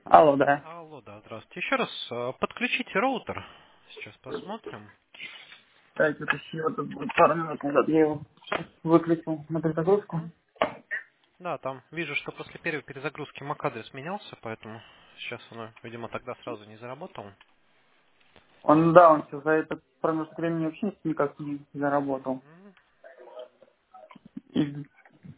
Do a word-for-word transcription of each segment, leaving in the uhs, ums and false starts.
Алло, да. Алло, да, здравствуйте. Еще раз э, подключите роутер. Сейчас посмотрим. Так, это всего тут будет пару минут назад. Я его выключил на перезагрузку. Мгм. Да, там вижу, что после первой перезагрузки MAC-адрес менялся, поэтому сейчас оно, видимо, тогда сразу не заработал. Он, да, он все за этот промежуток времени вообще никак не заработал. Мгм. И...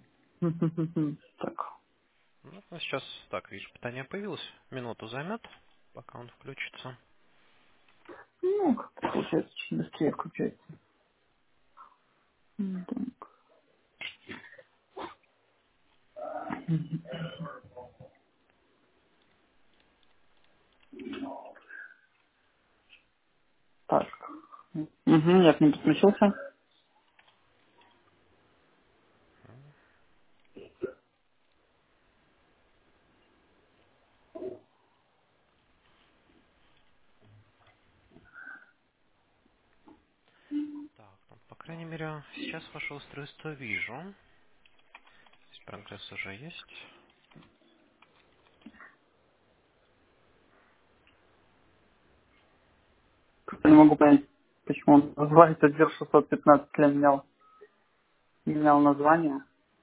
Так. Ну, а сейчас, так, вижу, питание появилось. Минуту займет, пока он включится. Ну, как получается, чуть быстрее включается. М, Так. Угу, я к ним подключился. Так, ну, по крайней мере, сейчас ваше устройство вижу. Здесь прогресс уже есть. Просто не могу понять, почему он называется Дир шестьсот пятнадцать, я менял, менял название.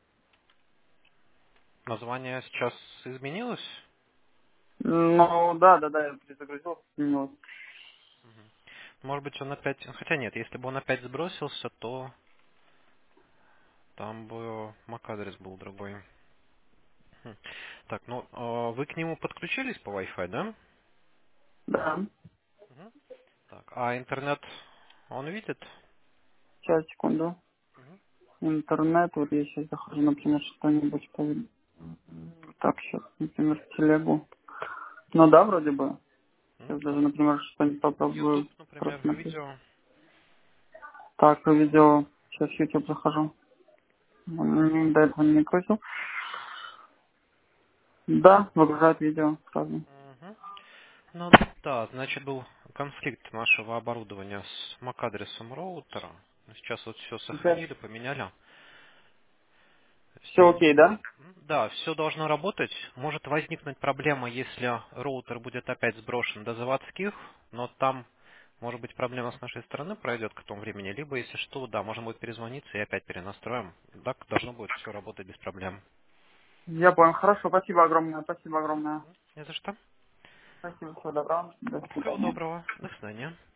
Название сейчас изменилось? Ну, да, да, да, я перезагрузил, сменилось. Может быть, он опять... Хотя нет, если бы он опять сбросился, то там бы MAC-адрес был другой. Хм. Так, ну, э, вы к нему подключились по Wi-Fi, да? Да. Мгм. Так, а интернет он видит? Сейчас, секунду. Мгм. Интернет, вот я сейчас захожу, например, что-нибудь по... Так, сейчас, например, в телегу. Ну да, вроде бы. М? Сейчас даже, например, что-нибудь попробую YouTube, например, просмотреть. видео. Так, по видео. Сейчас в YouTube захожу. М, До этого не крутил. Да, выгружает видео сразу. Мгм. Ну да, значит, был конфликт нашего оборудования с MAC-адресом роутера. Сейчас вот все Сейчас сохранили, поменяли. все окей, да? М, Да, все должно работать. Может возникнуть проблема, если роутер будет опять сброшен до заводских, но там, может быть, проблема с нашей стороны пройдет к тому времени, либо, если что, да, можно будет перезвониться и опять перенастроим. Так должно будет все работать без проблем. Я понял. Хорошо, спасибо огромное, спасибо огромное. Не за что. Спасибо, всего доброго. До Всего свидания. доброго. До свидания.